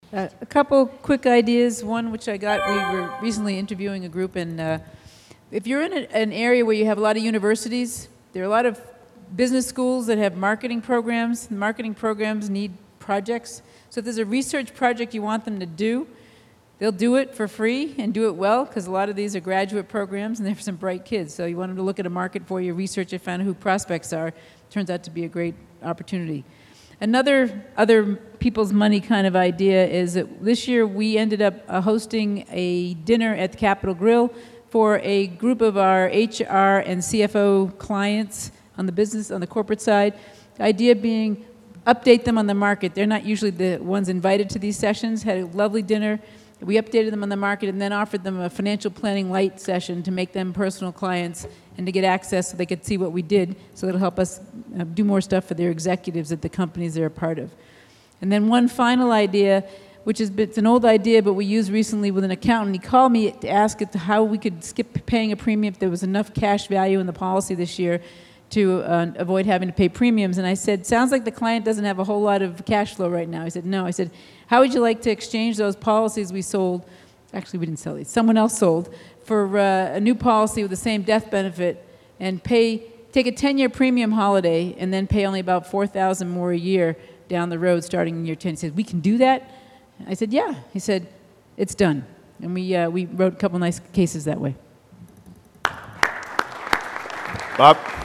A couple quick ideas. One, which I got, we were recently interviewing a group, and if you're in an area where you have a lot of universities, there are a lot of business schools that have marketing programs. The marketing programs need projects. So if there's a research project you want them to do, they'll do it for free and do it well, because a lot of these are graduate programs, and they're some bright kids. So you want them to look at a market for you, research it, find out who prospects are. Turns out to be a great opportunity. Another other people's money kind of idea is that this year we ended up hosting a dinner at the Capitol Grill for a group of our HR and CFO clients on the corporate side. The idea being, update them on the market. They're not usually the ones invited to these sessions. Had a lovely dinner. We updated them on the market and then offered them a financial planning light session to make them personal clients and to get access so they could see what we did, so it'll help us do more stuff for their executives at the companies they're a part of. And then one final idea, which is it's an old idea, but we used recently with an accountant. He called me to ask how we could skip paying a premium if there was enough cash value in the policy this year to avoid having to pay premiums. And I said, sounds like the client doesn't have a whole lot of cash flow right now. He said, no. I said, how would you like to exchange those policies we sold? Actually, we didn't sell these. Someone else sold for a new policy with the same death benefit and take a 10-year premium holiday and then pay only about $4,000 more a year down the road starting in year 10. He said, we can do that? I said, yeah. He said, it's done. And we wrote a couple nice cases that way. Bob?